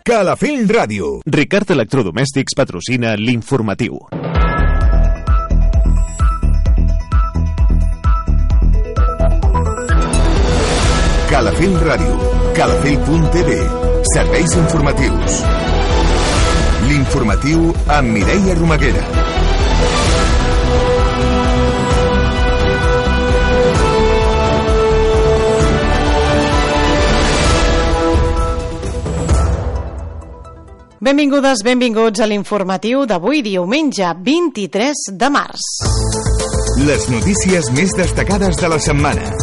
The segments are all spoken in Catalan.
Calafell Ràdio. Ricard Electrodomèstics patrocina l'informatiu. Calafell Ràdio. Calafell.tv. Serveis informatius. L'informatiu amb Mireia Romaguera. Benvingudes, benvinguts a l'informatiu d'avui, diumenge 23 de març. Les notícies més destacades de la setmana.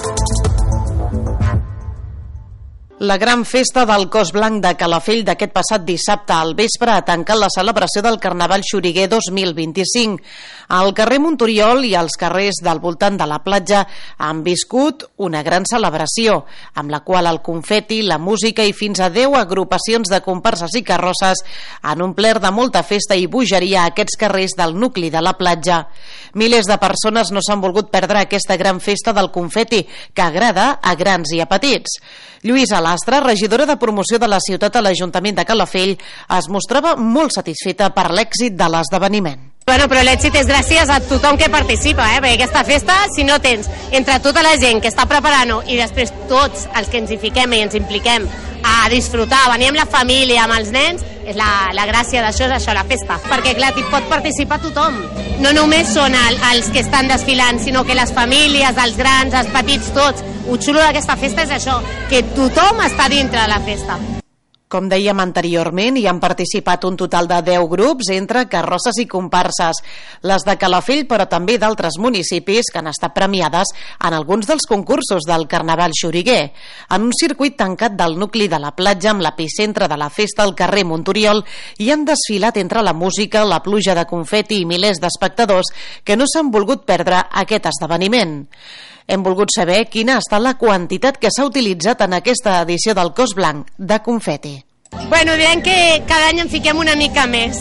La gran festa del Cos Blanc de Calafell d'aquest passat dissabte al vespre ha tancat la celebració del Carnaval Xuriguer 2025. Al carrer Montoriol i als carrers del voltant de la platja han viscut una gran celebració, amb la qual el confeti, la música i fins a 10 agrupacions de comparses i carrosses han omplert de molta festa i bogeria a aquests carrers del nucli de la platja. Milers de persones no s'han volgut perdre aquesta gran festa del confeti, que agrada a grans i a petits. Lluïsa Lastra, regidora de promoció de la ciutat a l'Ajuntament de Calafell, es mostrava molt satisfeta per l'èxit de l'esdeveniment. Bueno, però l'èxit és gràcies a tothom que participa, perquè aquesta festa, si no tens entre tota la gent que està preparant-ho i després tots els que ens hi fiquem i ens impliquem a disfrutar, a venir amb la família, amb els nens, és la gràcia d'això, és això, la festa. Perquè, clar, hi pot participar tothom. No només són els que estan desfilant, sinó que les famílies, els grans, els petits, tots. El xulo d'aquesta festa és això, que tothom està dintre de la festa. Com dèiem anteriorment, hi han participat un total de 10 grups entre carrosses i comparses, les de Calafell però també d'altres municipis que han estat premiades en alguns dels concursos del Carnaval Xuriguer. En un circuit tancat del nucli de la platja amb l'epicentre de la festa al carrer Montoriol hi han desfilat entre la música, la pluja de confeti i milers d'espectadors que no s'han volgut perdre aquest esdeveniment. Hem volgut saber quina ha estat la quantitat que s'ha utilitzat en aquesta edició del Cos Blanc de confeti. Bueno, direm que cada any en fiquem una mica més.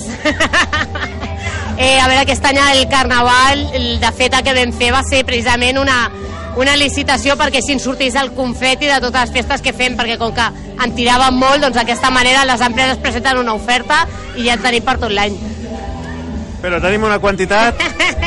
A veure, aquest any el Carnaval, de fet, el que vam fer va ser precisament una licitació perquè si en sortís el confeti de totes les festes que fem, perquè com que en tiraven molt, doncs d'aquesta manera les empreses presenten una oferta i ja en tenim per tot l'any. Però tenim una quantitat...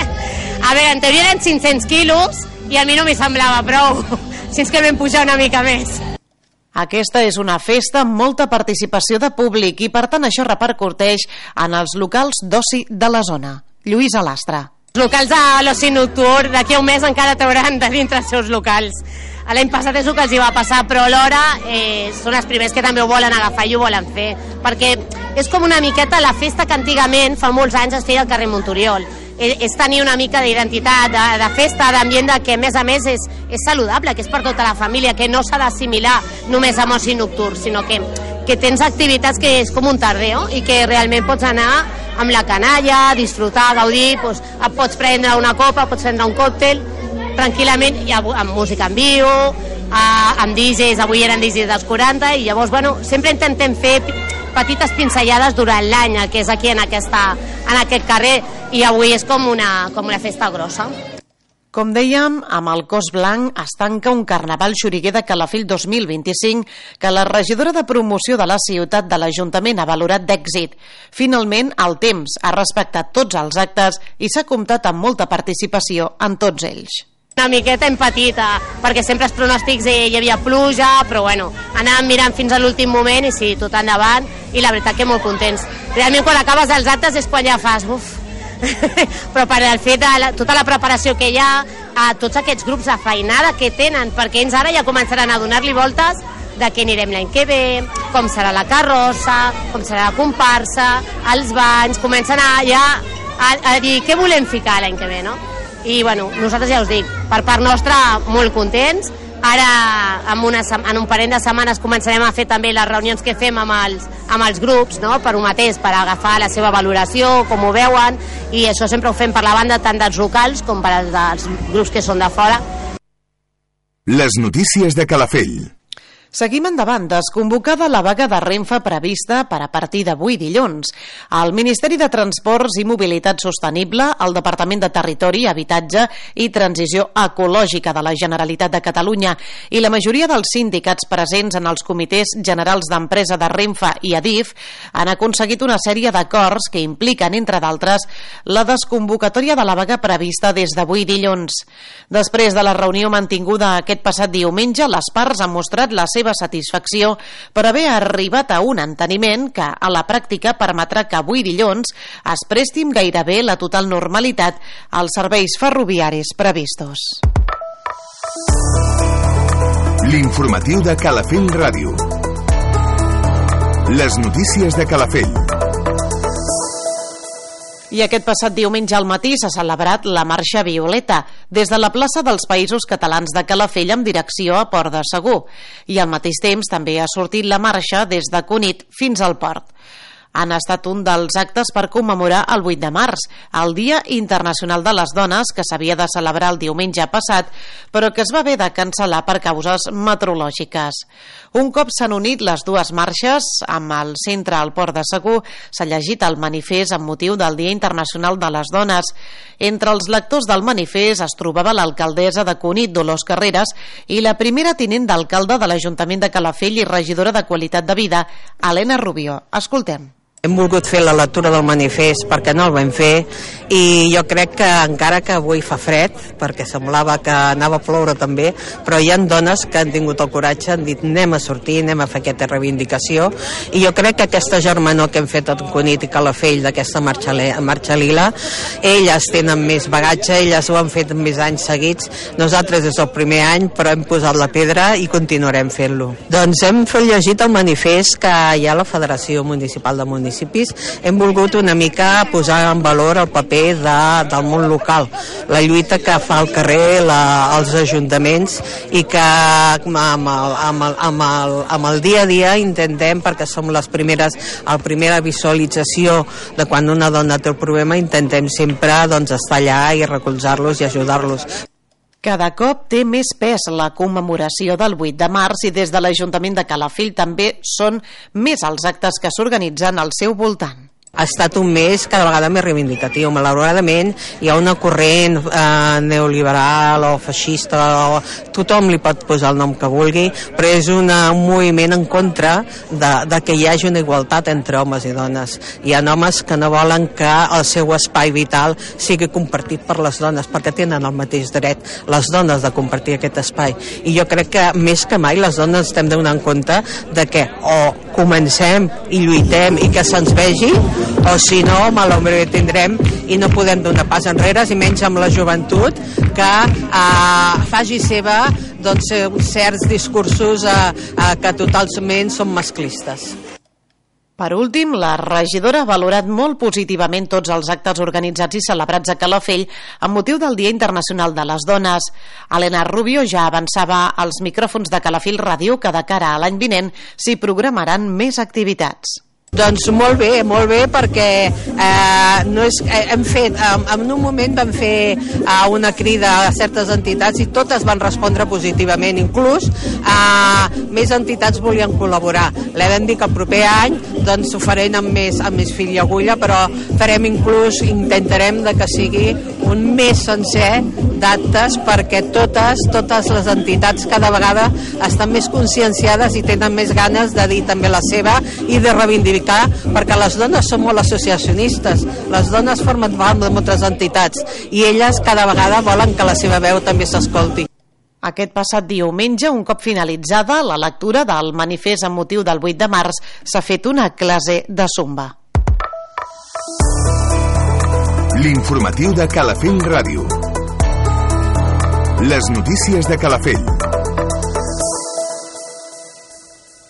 A veure, en teoria eren 500 quilos i a mi no m'hi semblava prou, si és que vam pujar una mica més. Aquesta és una festa amb molta participació de públic i per tant això repercuteix en els locals d'oci de la zona. Lluïsa Lastra. Els locals de l'oci nocturn d'aquí a un mes encara trauran de dintre els seus locals. L'any passat és el que els hi va passar, però alhora són els primers que també ho volen agafar i ho volen fer, perquè és com una miqueta la festa que antigament, fa molts anys, es feia al carrer Montoriol. És tenir una mica d'identitat, de festa, d'ambient que a més és saludable, que és per tota la família, que no s'ha d'assimilar només amb oci nocturn, sinó que tens activitats que és com un tardeo i que realment pots anar amb la canalla, disfrutar, gaudir, doncs, et pots prendre una copa, pots prendre un còctel tranquil·lament, amb música en viu, amb DJs, avui eren DJs dels 40, i llavors, bueno, sempre intentem fer petites pinzellades durant l'any, el que és aquí en aquest carrer, i avui és com una festa grossa. Com dèiem, amb el Cos Blanc es tanca un Carnaval Xuriguer de Calafell 2025 que la regidora de promoció de la ciutat de l'Ajuntament ha valorat d'èxit. Finalment, el temps ha respectat tots els actes i s'ha comptat amb molta participació en tots ells. Una miqueta empatita, perquè sempre els pronòstics hi havia pluja, però bueno, anàvem mirant fins a l'últim moment i sí, tot endavant, i la veritat que molt contents. Realment quan acabes els actes és quan ja fas, però per el fet de tota la preparació que hi ha, a tots aquests grups de feinada que tenen, perquè ells ara ja començaran a donar-li voltes de què anirem l'any que ve, com serà la carrossa, com serà la comparsa, els banys, comencen a dir què volem ficar l'any que ve, no? I bueno, nosaltres ja us dic, per part nostra molt contents. Ara en un parell de setmanes començarem a fer també les reunions que fem amb els grups, no? Per agafar la seva valoració, com ho veuen, i això sempre ho fem per la banda tant dels locals com per als grups que són de fora. Les notícies de Calafell. Seguim endavant, desconvocada la vaga de Renfe prevista per a partir d'avui dilluns. El Ministeri de Transports i Mobilitat Sostenible, el Departament de Territori, Habitatge i Transició Ecològica de la Generalitat de Catalunya i la majoria dels sindicats presents en els comitès generals d'empresa de Renfe i Adif han aconseguit una sèrie d'acords que impliquen, entre d'altres, la desconvocatòria de la vaga prevista des d'avui dilluns. Després de la reunió mantinguda aquest passat diumenge, les parts han mostrat la seva satisfacció per haver arribat a un enteniment que, a la pràctica, permetrà que avui dilluns es presti amb gairebé la total normalitat als serveis ferroviaris previstos. L'informatiu de Calafell Ràdio. Les notícies de Calafell. I aquest passat diumenge al matí s'ha celebrat la Marxa Violeta des de la plaça dels Països Catalans de Calafell amb direcció a Port de Segur. I al mateix temps també ha sortit la marxa des de Cunit fins al port. Han estat un dels actes per commemorar el 8 de març, el Dia Internacional de les Dones, que s'havia de celebrar el diumenge passat, però que es va haver de cancel·lar per causes meteorològiques. Un cop s'han unit les dues marxes, amb el centre al Port de Segur, s'ha llegit el manifest amb motiu del Dia Internacional de les Dones. Entre els lectors del manifest es trobava l'alcaldessa de Cunit, Dolors Carreras, i la primera tinent d'alcalde de l'Ajuntament de Calafell i regidora de Qualitat de Vida, Helena Rubió. Escoltem. Hem volgut fer la lectura del manifest perquè no el vam fer i jo crec que encara que avui fa fred, perquè semblava que anava a ploure també, però hi ha dones que han tingut el coratge, han dit anem a sortir, anem a fer aquesta reivindicació i jo crec que aquesta germanor que hem fet a Cunit i Calafell d'aquesta marxa lila, elles tenen més bagatge, elles ho han fet més anys seguits, nosaltres és el primer any però hem posat la pedra i continuarem fent-lo. Doncs hem llegit el manifest que hi ha a la Federació Municipal de Municipis. Hem volgut una mica posar en valor el paper del món local, la lluita que fa al carrer els ajuntaments i que amb el dia a dia intentem, perquè som la primera visualització de quan una dona té el problema, intentem sempre estar allà i recolzar-los i ajudar-los. Cada cop té més pes la commemoració del 8 de març i des de l'Ajuntament de Calafell també són més els actes que s'organitzen al seu voltant. Ha estat un mes cada vegada més reivindicatiu. Malauradament hi ha una corrent neoliberal o feixista, tothom li pot posar el nom que vulgui, però és un moviment en contra de que hi hagi una igualtat entre homes i dones. Hi ha homes que no volen que el seu espai vital sigui compartit per les dones, perquè tenen el mateix dret les dones de compartir aquest espai. I jo crec que més que mai les dones estem donant compte de que o comencem i lluitem i que se'ns vegi, o si no, malament tindrem i no podem donar pas enrere, i menys amb la joventut que faci seva certs discursos que totalment són masclistes. Per últim, la regidora ha valorat molt positivament tots els actes organitzats i celebrats a Calafell amb motiu del Dia Internacional de les Dones. Helena Rubió ja avançava als micròfons de Calafell Ràdio que de cara a l'any vinent s'hi programaran més activitats. Doncs molt bé, perquè hem fet, en un moment vam fer una crida a certes entitats i totes van respondre positivament, inclús més entitats volien col·laborar. Le vam dir que el proper any ho farem amb més fil i agulla, però intentarem que sigui un mes sencer d'actes perquè totes les entitats cada vegada estan més conscienciades i tenen més ganes de dir també la seva i de reivindicar, perquè les dones són molt associacionistes, les dones formen part de moltes entitats i elles cada vegada volen que la seva veu també s'escolti. Aquest passat diumenge, un cop finalitzada la lectura del manifest amb motiu del 8 de març, s'ha fet una classe de zumba. L'informatiu de Calafell Ràdio. Les notícies de Calafell.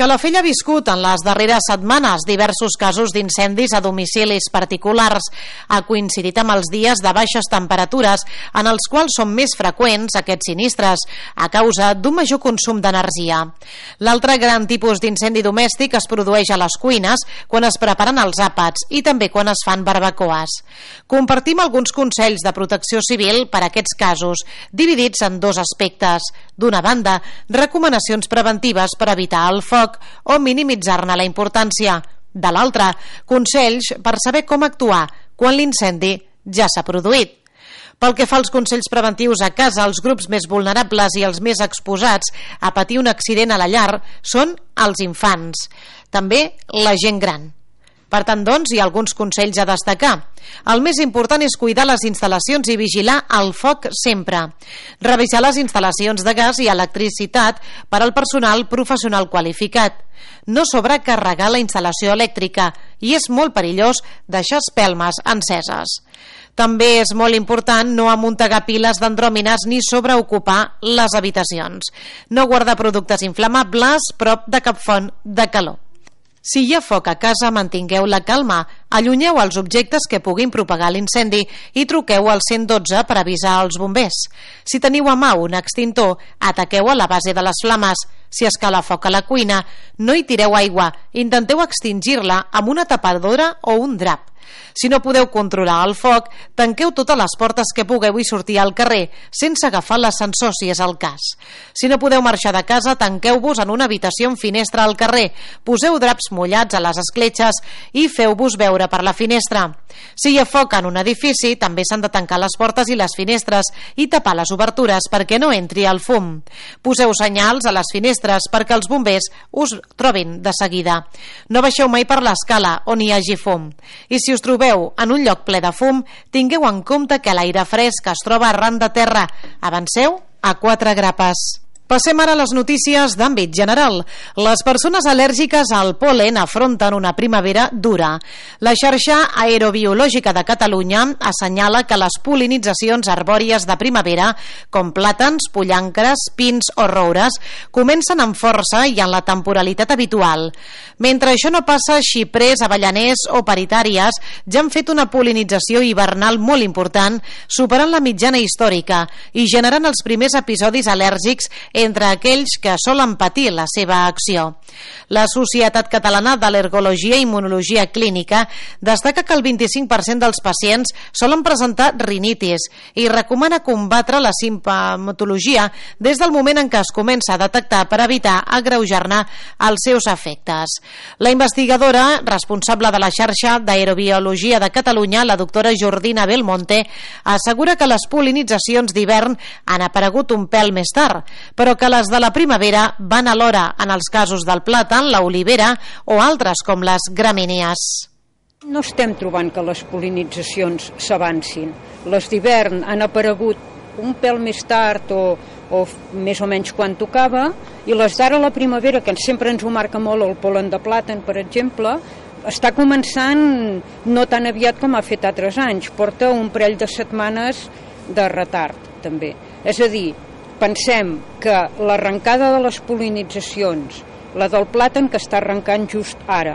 Calafell ha viscut en les darreres setmanes diversos casos d'incendis a domicilis particulars. Ha coincidit amb els dies de baixes temperatures en els quals són més freqüents aquests sinistres a causa d'un major consum d'energia. L'altre gran tipus d'incendi domèstic es produeix a les cuines quan es preparen els àpats i també quan es fan barbacoes. Compartim alguns consells de protecció civil per a aquests casos, dividits en dos aspectes. D'una banda, recomanacions preventives per evitar el foc o minimitzar-ne la importància. De l'altra, consells per saber com actuar quan l'incendi ja s'ha produït. Pel que fa als consells preventius a casa, els grups més vulnerables i els més exposats a patir un accident a la llar són els infants, també la gent gran. Per tant, doncs, hi ha alguns consells a destacar. El més important és cuidar les instal·lacions i vigilar el foc sempre. Revisar les instal·lacions de gas i electricitat per al personal professional qualificat. No sobrecarregar la instal·lació elèctrica i és molt perillós deixar espelmes enceses. També és molt important no amuntegar piles d'andròmines ni sobreocupar les habitacions. No guardar productes inflamables prop de cap font de calor. Si hi ha foc a casa, mantingueu la calma, allunyeu els objectes que puguin propagar l'incendi i truqueu al 112 per avisar als bombers. Si teniu a mà un extintor, ataqueu a la base de les flames. Si escala foc a la cuina, no hi tireu aigua, intenteu extingir-la amb una tapadora o un drap. Si no podeu controlar el foc, tanqueu totes les portes que pugueu i sortir al carrer, sense agafar l'ascensor si és el cas. Si no podeu marxar de casa, tanqueu-vos en una habitació amb finestra al carrer, poseu draps mullats a les escletxes i feu-vos veure per la finestra. Si hi ha foc en un edifici, també s'han de tancar les portes i les finestres i tapar les obertures perquè no entri el fum. Poseu senyals a les finestres perquè els bombers us trobin de seguida. No baixeu mai per l'escala on hi hagi fum. I si us trobeu en un lloc ple de fum, tingueu en compte que l'aire fresc es troba arran de terra. Avanceu a 4 grapes. Passem ara a les notícies d'àmbit general. Les persones al·lèrgiques al pol·len afronten una primavera dura. La xarxa aerobiològica de Catalunya assenyala que les pol·linitzacions arbòries de primavera, com plàtans, pollancres, pins o roures, comencen amb força i en la temporalitat habitual. Mentre això no passa, xiprers, avellaners o paritàries ja han fet una pol·linització hivernal molt important, superant la mitjana històrica i generant els primers episodis al·lèrgics entre aquells que solen patir la seva acció. La Societat Catalana d'Al·lergologia i Immunologia Clínica destaca que el 25% dels pacients solen presentar rinitis i recomana combatre la simptomatologia des del moment en què es comença a detectar per evitar agreujar-ne els seus efectes. La investigadora responsable de la xarxa d'Aerobiologia de Catalunya, la doctora Jordina Belmonte, assegura que les pol·linitzacions d'hivern han aparegut un pèl més tard, però que les de la primavera van alhora en els casos del plàtan, l'olivera o altres com les gramínies. No estem trobant que les pol·linitzacions s'avancin. Les d'hivern han aparegut un pèl més tard o més o menys quan tocava, i les d'ara la primavera, que sempre ens ho marca molt el pol·len de plàtan, per exemple, està començant no tan aviat com ha fet altres anys. Porta un parell de setmanes de retard, també. És a dir, pensem que l'arrencada de les pol·linitzacions, la del plàtan que està arrencant just ara,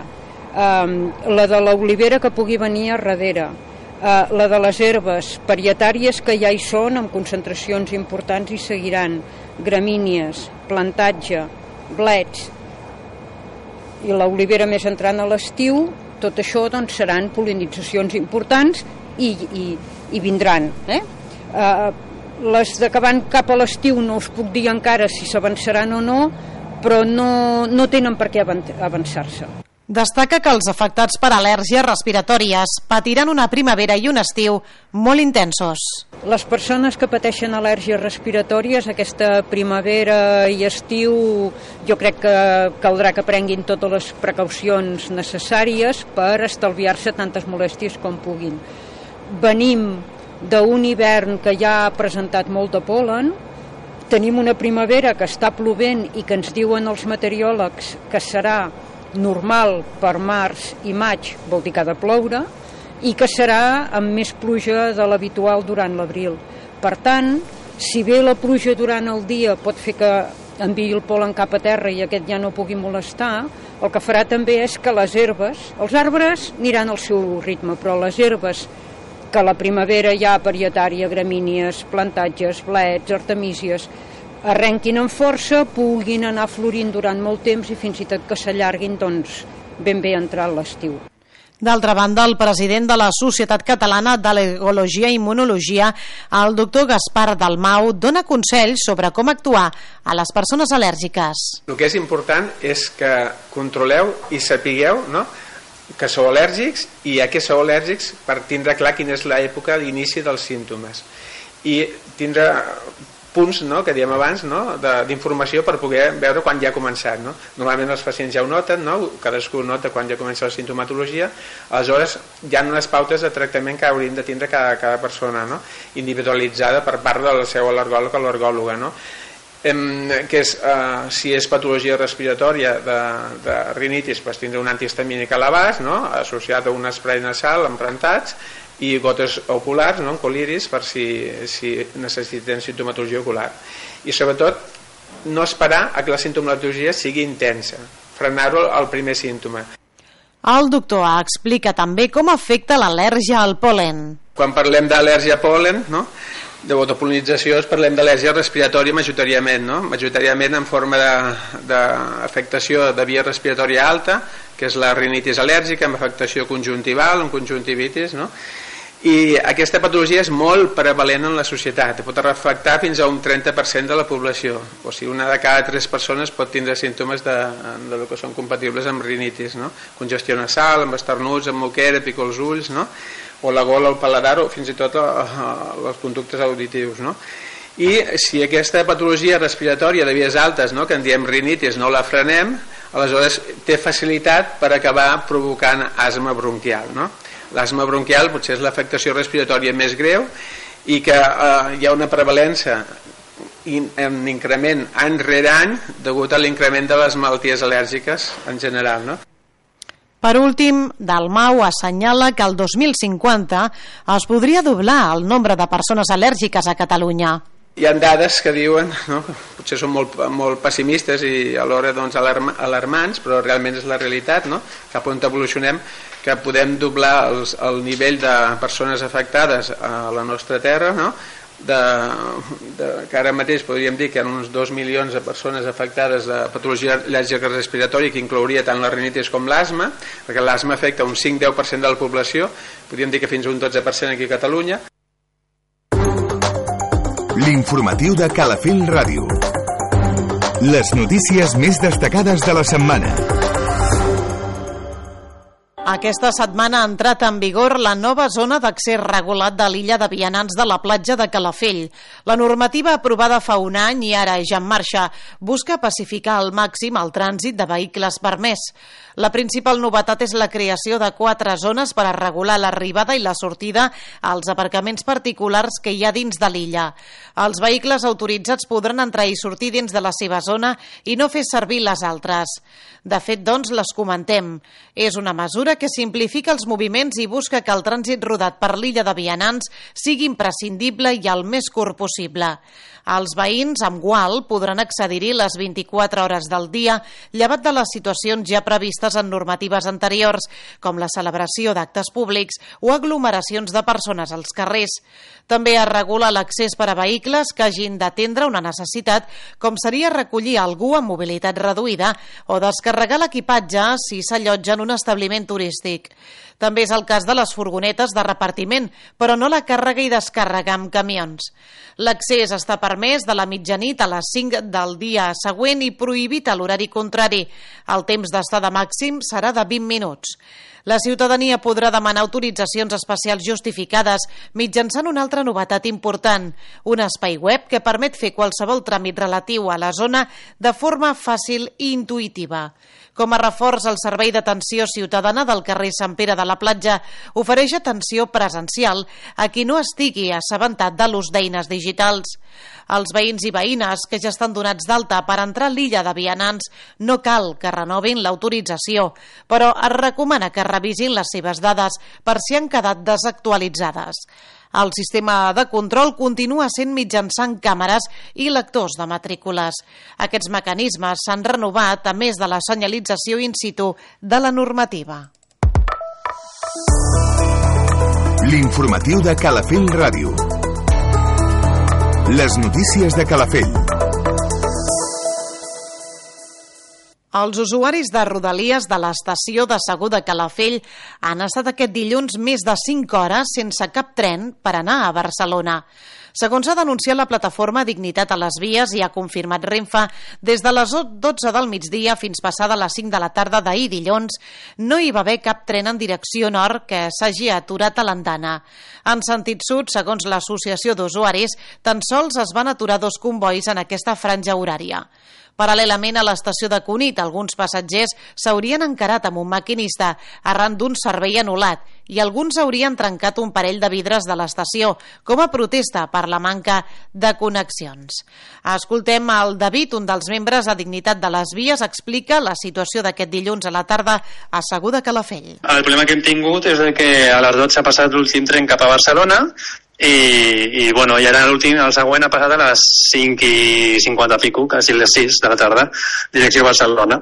la de l'olivera que pugui venir a darrere, la de les herbes parietàries que ja hi són amb concentracions importants i seguiran, gramínies, plantatge, blets i l'olivera més entrant a l'estiu, tot això doncs, seran pol·linitzacions importants i vindran. Les de que van cap a l'estiu no us puc dir encara si s'avançaran o no, però no tenen per què avançar-se. Destaca que els afectats per al·lèrgies respiratòries patiran una primavera i un estiu molt intensos. Les persones que pateixen al·lèrgies respiratòries aquesta primavera i estiu jo crec que caldrà que prenguin totes les precaucions necessàries per estalviar-se tantes molèsties com puguin. Venim d'un hivern que ja ha presentat molt de pol·len, tenim una primavera que està plovent i que ens diuen els meteoròlegs que serà normal per març i maig, vol dir que ha de ploure, i que serà amb més pluja de l'habitual durant l'abril. Per tant, si bé la pluja durant el dia pot fer que enviï el polen cap a terra i aquest ja no pugui molestar, el que farà també és que les herbes, els arbres aniran al seu ritme, però les herbes que a la primavera hi ha parietària, gramínies, plantatges, blets, artemísies, arrenquin amb força, puguin anar florint durant molt temps i fins i tot que s'allarguin, doncs, ben bé entrar l'estiu. D'altra banda, el president de la Societat Catalana d'Al·lergologia i Immunologia, el doctor Gaspar Dalmau, dona consells sobre com actuar a les persones al·lèrgiques. El que és important és que controleu i sapigueu, no?, que sou al·lèrgics i a què sou al·lèrgics per tindre clar quina és l'època d'inici dels símptomes i tindre punts, no?, que diem abans, no?, d'informació per poder veure quan ja ha començat, no? Normalment els pacients ja ho noten, no?, cadascú nota quan ja comença la sintomatologia, aleshores hi ha unes pautes de tractament que haurien de tindre cada persona, no?, individualitzada per part del seu al·lergòleg o al·lergòloga, no?, que és, si és patologia respiratòria de rinitis, pues tindre un antihistamínic a l'abast, no?, associat a un spray nasal emprentats i gotes oculars, no?, amb coliris per si necessiten sintomatologia ocular. I sobretot no esperar a que la sintomatologia sigui intensa, frenar-ho al primer símptoma. El doctor explica també com afecta l'al·lèrgia al pol·len. Quan parlem d'al·lèrgia a pol·len, no?, de autopol·linització, parlem d'al·lèrgia respiratòria majoritàriament, no?, majoritàriament en forma d'afectació de via respiratòria alta, que és la rinitis al·lèrgica amb afectació conjuntival, amb conjuntivitis, no?, i aquesta patologia és molt prevalent en la societat, pot afectar fins a un 30% de la població, o sigui, una de cada 3 persones pot tindre símptomes de que són compatibles amb rinitis, no?, congestió nasal, amb esternuts, amb moquera, picor als ulls, no?, o la gola, el paladar, o fins i tot els conductes auditius, no? I si aquesta patologia respiratòria de vies altes, no?, que en diem rinitis, no la frenem, aleshores té facilitat per acabar provocant asma bronquial, no? L'asma bronquial potser és l'afectació respiratòria més greu i que hi ha una prevalença en increment any rere any degut a l'increment de les malalties al·lèrgiques en general, no? Per últim, Dalmau assenyala que el 2050 es podria doblar el nombre de persones al·lèrgiques a Catalunya. Hi ha dades que diuen, no?, potser són molt pessimistes i alhora doncs, alarmants, però realment és la realitat, no?, cap on evolucionem, que podem doblar el nivell de persones afectades a la nostra terra, no?, que ara mateix podríem dir que hi ha uns 2 milions de persones afectades de patologia al·lèrgica respiratòria, que inclouria tant la rinitis com l'asma, perquè l'asma afecta un 5-10% de la població, podríem dir que fins a un 12% aquí a Catalunya. L'informatiu de Calafell Ràdio. Les notícies més destacades de la setmana. Aquesta setmana ha entrat en vigor la nova zona d'accés regulat de l'illa de Vianants de la platja de Calafell. La normativa aprovada fa un any i ara ja en marxa busca pacificar al màxim el trànsit de vehicles permès. La principal novetat és la creació de 4 zones per a regular l'arribada i la sortida als aparcaments particulars que hi ha dins de l'illa. Els vehicles autoritzats podran entrar i sortir dins de la seva zona i no fer servir les altres. De fet, doncs, les comentem. És una mesura que simplifica els moviments i busca que el trànsit rodat per l'illa de Vianants sigui imprescindible i el més curt possible. Els veïns amb gual podran accedir-hi les 24 hores del dia, llevat de les situacions ja previstes en normatives anteriors, com la celebració d'actes públics o aglomeracions de persones als carrers. També es regula l'accés per a vehicles que hagin d'atendre una necessitat, com seria recollir algú amb mobilitat reduïda o descarregar l'equipatge si s'allotja en un establiment turístic. També és el cas de les furgonetes de repartiment, però no la càrrega i descàrrega amb camions. L'accés està permès de la mitjanit a les 5 del dia següent i prohibit a l'horari contrari. El temps d'estada màxim serà de 20 minuts. La ciutadania podrà demanar autoritzacions especials justificades mitjançant una altra novetat important, un espai web que permet fer qualsevol tràmit relatiu a la zona de forma fàcil i intuïtiva. Com a reforç, el Servei d'Atenció Ciutadana del carrer Sant Pere de la Platja ofereix atenció presencial a qui no estigui assabentat de l'ús d'eines digitals. Els veïns i veïnes que ja estan donats d'alta per entrar a l'illa de Vianants no cal que renovin l'autorització, però es recomana que revisin les seves dades per si han quedat desactualitzades. El sistema de control continua sent mitjançant càmeres i lectors de matrícules. Aquests mecanismes s'han renovat a més de la senyalització in situ de la normativa. L'informatiu de Calafell Ràdio. Les notícies de Calafell. Els usuaris de Rodalies de l'estació de Segur de Calafell han estat aquest dilluns més de 5 hores sense cap tren per anar a Barcelona. Segons ha denunciat la plataforma Dignitat a les Vies i ha confirmat Renfe, des de les 12 del migdia fins passada les 5 de la tarda d'ahir dilluns, no hi va haver cap tren en direcció nord que s'hagi aturat a l'andana. En sentit sud, segons l'Associació d'Usuaris, tan sols es van aturar 2 combois en aquesta franja horària. Paral·lelament a l'estació de Cunit, alguns passatgers s'haurien encarat amb un maquinista arran d'un servei anul·lat i alguns haurien trencat un parell de vidres de l'estació com a protesta per la manca de connexions. Escoltem el David, un dels membres a Dignitat de les Vies, explica la situació d'aquest dilluns a la tarda a Segur de Calafell. El problema que hem tingut és que a les 12 ha passat l'últim tren cap a Barcelona i ara el següent ha passat a les 5:50 pico, quasi les 6 de la tarda, direcció a Barcelona.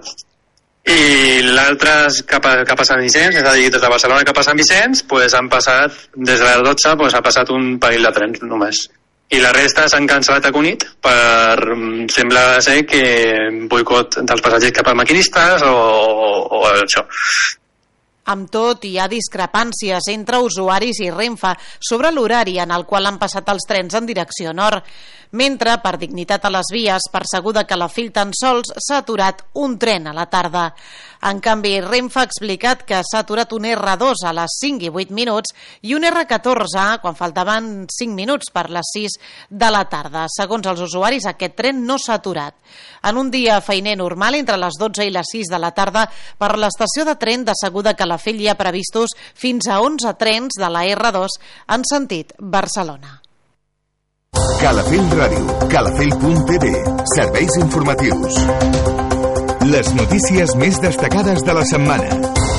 I l'altre cap a Sant Vicenç, és a dir, des de Barcelona cap a Sant Vicenç, han passat, des de les 12, ha passat un parell de trens només. I la resta s'han cancel·lat a Cunit sembla ser que boicot dels passatgers cap als maquinistes o això. Amb tot, hi ha discrepàncies entre usuaris i Renfe sobre l'horari en el qual han passat els trens en direcció nord, mentre per Dignitat a les Vies, per Segur de Calafell tan sols s'ha aturat un tren a la tarda. En canvi, Renfe ha explicat que s'ha aturat un R2 a les 5 i 8 minuts i un R14 quan faltaven 5 minuts per les 6 de la tarda. Segons els usuaris, aquest tren no s'ha aturat. En un dia feiner normal, entre les 12 i les 6 de la tarda, per l'estació de tren de Segur de Calafell hi ha previstos fins a 11 trens de la R2 en sentit Barcelona. Calafell Ràdio, calafell.tv, serveis informatius. Les notícies més destacades de la setmana.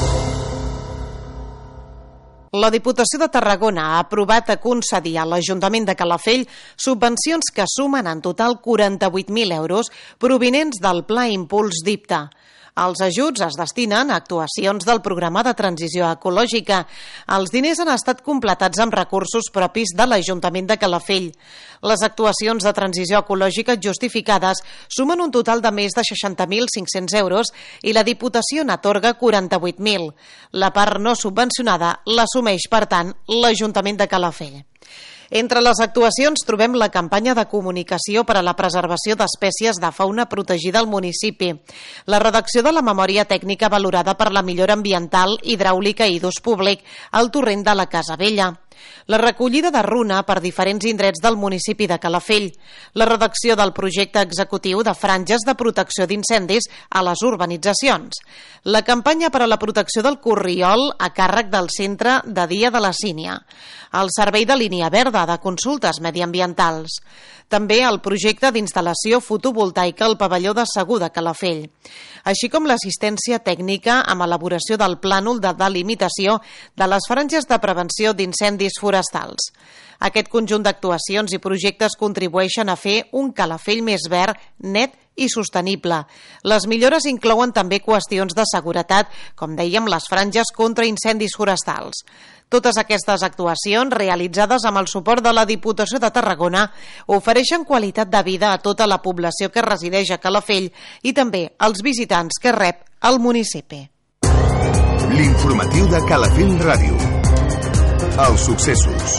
La Diputació de Tarragona ha aprovat a concedir a l'Ajuntament de Calafell subvencions que sumen en total 48.000 euros provinents del Pla Impuls d'IPTA. Els ajuts es destinen a actuacions del programa de transició ecològica. Els diners han estat completats amb recursos propis de l'Ajuntament de Calafell. Les actuacions de transició ecològica justificades sumen un total de més de 60.500 euros i la Diputació n'atorga 48.000. La part no subvencionada l'assumeix, per tant, l'Ajuntament de Calafell. Entre les actuacions trobem la campanya de comunicació per a la preservació d'espècies de fauna protegida al municipi, la redacció de la memòria tècnica valorada per la millora ambiental, hidràulica i d'ús públic al torrent de la Casa Vella, la recollida de runa per diferents indrets del municipi de Calafell, la redacció del projecte executiu de franges de protecció d'incendis a les urbanitzacions, la campanya per a la protecció del corriol a càrrec del Centre de Dia de la Sínia, el servei de línia verda de consultes mediambientals, també el projecte d'instal·lació fotovoltaica al pavelló de Segur de Calafell, així com l'assistència tècnica amb elaboració del plànol de delimitació de les franges de prevenció d'incendis forestals. Aquest conjunt d'actuacions i projectes contribueixen a fer un Calafell més verd, net i sostenible. Les millores inclouen també qüestions de seguretat, com dèiem, les franges contra incendis forestals. Totes aquestes actuacions, realitzades amb el suport de la Diputació de Tarragona, ofereixen qualitat de vida a tota la població que resideix a Calafell i també als visitants que rep el municipi. L'informatiu de Calafell Ràdio. Els successos.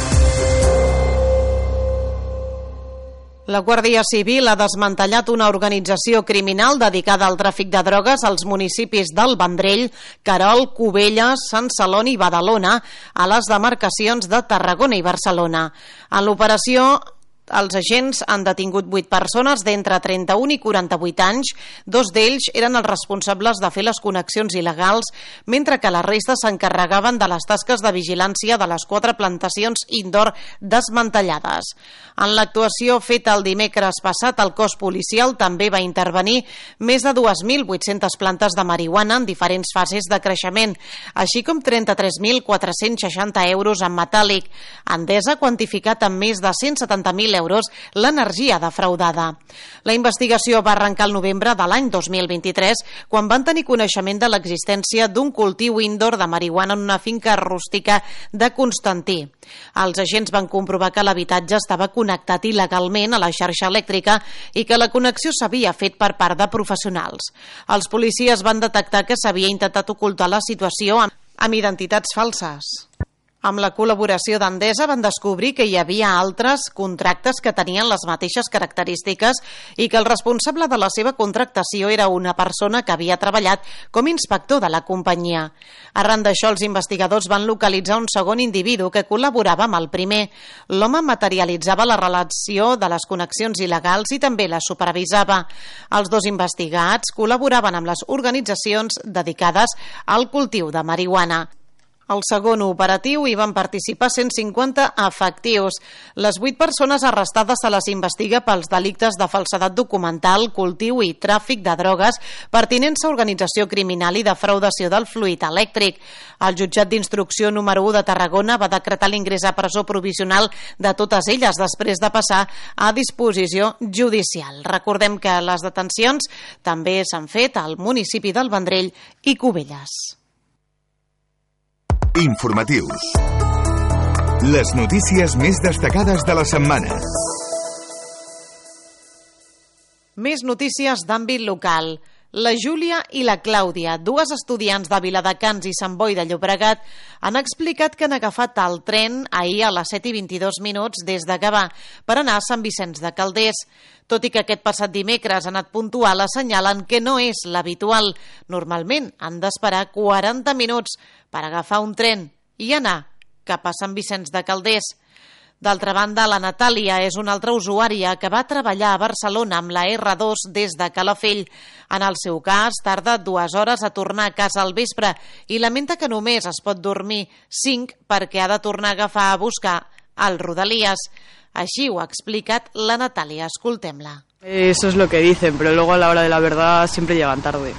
La Guàrdia Civil ha desmantellat una organització criminal dedicada al tràfic de drogues als municipis del Vendrell, Querol, Cubelles, Sant Celoni i Badalona, a les demarcacions de Tarragona i Barcelona. En l'operació Els agents han detingut 8 persones d'entre 31 i 48 anys. 2 d'ells eren els responsables de fer les connexions il·legals, mentre que la resta s'encarregaven de les tasques de vigilància de les 4 plantacions indoor desmantellades. En l'actuació feta el dimecres passat, el cos policial també va intervenir més de 2.800 plantes de marihuana en diferents fases de creixement, així com 33.460 euros en metàl·lic. Endesa ha quantificat en més de 170.000 euros l'energia defraudada. La investigació va arrencar el novembre de l'any 2023, quan van tenir coneixement de l'existència d'un cultiu indoor de marihuana en una finca rústica de Constantí. Els agents van comprovar que l'habitatge estava connectat il·legalment a la xarxa elèctrica i que la connexió s'havia fet per part de professionals. Els policies van detectar que s'havia intentat ocultar la situació amb identitats falses. Amb la col·laboració d'Endesa van descobrir que hi havia altres contractes que tenien les mateixes característiques i que el responsable de la seva contractació era una persona que havia treballat com inspector de la companyia. Arran d'això, els investigadors van localitzar un segon individu que col·laborava amb el primer. L'home materialitzava la relació de les connexions il·legals i també la supervisava. Els 2 investigats col·laboraven amb les organitzacions dedicades al cultiu de marihuana. Al segon operatiu hi van participar 150 efectius. Les 8 persones arrestades se les investiga pels delictes de falsedat documental, cultiu i tràfic de drogues, pertinença a organització criminal i defraudació del fluid elèctric. El jutjat d'instrucció número 1 de Tarragona va decretar l'ingrés a presó provisional de totes elles després de passar a disposició judicial. Recordem que les detencions també s'han fet al municipi del Vendrell i Cubelles. Informatius. Les notícies més destacades de la setmana. Més notícies d'àmbit local. La Júlia i la Clàudia, 2 estudiants de Viladecans i Sant Boi de Llobregat, han explicat que han agafat el tren ahir a les 7:22 des de Gavà per anar a Sant Vicenç de Calders. Tot i que aquest passat dimecres han anat puntual, assenyalen que no és l'habitual. Normalment han d'esperar 40 minuts per agafar un tren i anar cap a Sant Vicenç de Calders. D'altra banda, la Natàlia és una altra usuària que va treballar a Barcelona amb la R2 des de Calafell. En el seu cas, tarda 2 hores a tornar a casa al vespre i lamenta que només es pot dormir 5 perquè ha de tornar a agafar a buscar el Rodalies. Així ho ha explicat la Natàlia. Escoltem-la. Eso es lo que dicen, pero luego a la hora de la verdad siempre llegan tarde.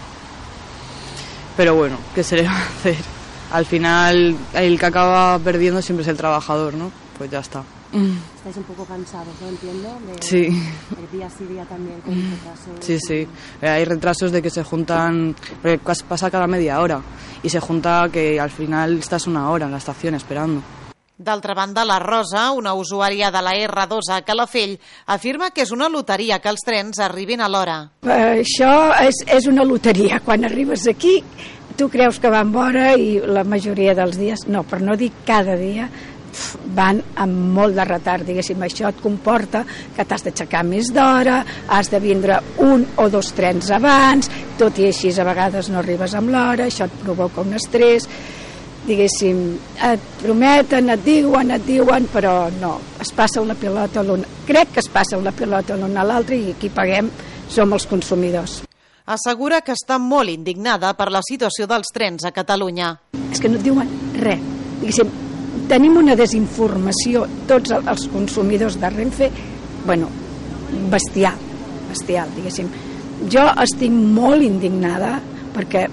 Pero bueno, ¿qué se le va a hacer? Al final, el que acaba perdiendo siempre es el trabajador, ¿no? Pues ya está. Estáis un poco cansados, ¿no? Entiendo. Sí. Día sí, día también, con retrasos. Sí, sí. Hay retrasos de que se juntan, porque pasa cada media hora y se junta que al final estás 1 hora en la estación esperando. D'altra banda, la Rosa, una usuària de la R2 a Calafell, afirma que és una loteria que els trens arribin a l'hora. Això és una loteria. Quan arribes aquí, tu creus que va amb hora i la majoria dels dies, no, per no dir cada dia, van amb molt de retard, diguéssim. Això et comporta que t'has d'aixecar més d'hora, has de vindre 1 o 2 trens abans, tot i així a vegades no arribes amb l'hora, això et provoca un estrès, diguéssim, et prometen, et diuen, però no, es passa una pilota l'un. Crec que es passa una pilota l'un a l'altre i qui paguem som els consumidors. Assegura que està molt indignada per la situació dels trens a Catalunya. És que no et diuen res, diguéssim, tenim una desinformació tots els consumidors de Renfe, bueno, bestial, diguéssim. Jo estic molt indignada perquè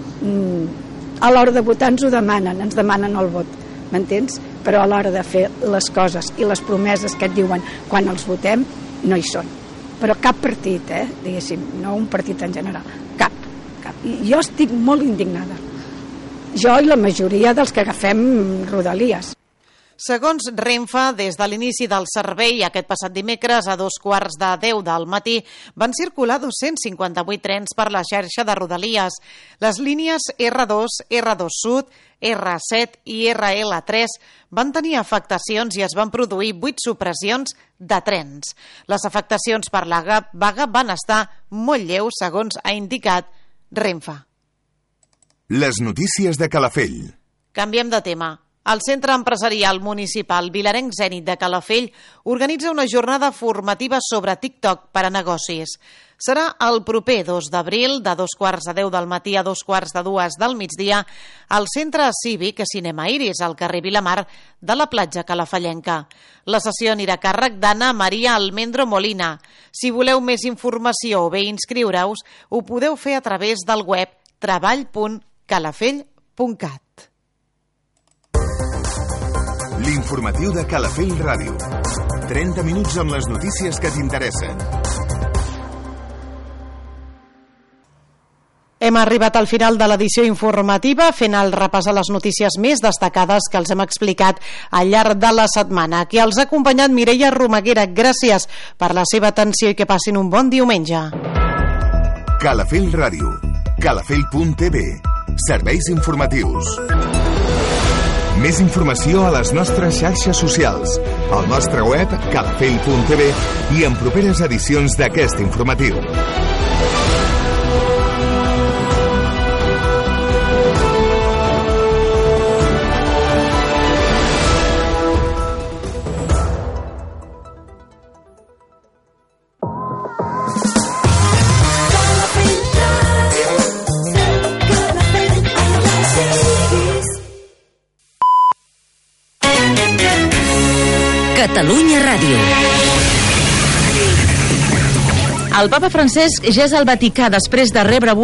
a l'hora de votar ens ho demanen, ens demanen el vot, m'entens? Però a l'hora de fer les coses i les promeses que et diuen quan els votem, no hi són. Però cap partit, diguéssim, no un partit en general, cap. I jo estic molt indignada. Jo i la majoria dels que agafem Rodalies. Segons Renfe, des de l'inici del servei aquest passat dimecres a 9:15 del matí van circular 258 trens per la xarxa de Rodalies. Les línies R2, R2 Sud, R7 i RL3 van tenir afectacions i es van produir 8 supressions de trens. Les afectacions per la vaga van estar molt lleus, segons ha indicat Renfe. Les notícies de Calafell. Canviem de tema. El Centre Empresarial Municipal Vilarenc Zenit de Calafell organitza una jornada formativa sobre TikTok per a negocis. Serà el proper 2 d'abril, de 2:15 del matí a 2:45 del migdia, al Centre Cívic Cinema Iris, al carrer Vilamar de la platja calafellenca. La sessió anirà a càrrec d'Anna Maria Almendro Molina. Si voleu més informació o bé inscriure-us, ho podeu fer a través del web treball.calafell.cat. L'informatiu de Calafell Ràdio. 30 minuts amb les notícies que t'interessen. Hem arribat al final de l'edició informativa fent el repàs a les notícies més destacades que els hem explicat al llarg de la setmana. Aquí els ha acompanyat Mireia Romaguera. Gràcies per la seva atenció i que passin un bon diumenge. Calafell Ràdio. Calafell.tv. Serveis informatius. Més informació a les nostres xarxes socials, al nostre web calafell.tv i en properes edicions d'aquest informatiu. Catalunya Ràdio. El papa Francesc ja és al Vaticà després de rebre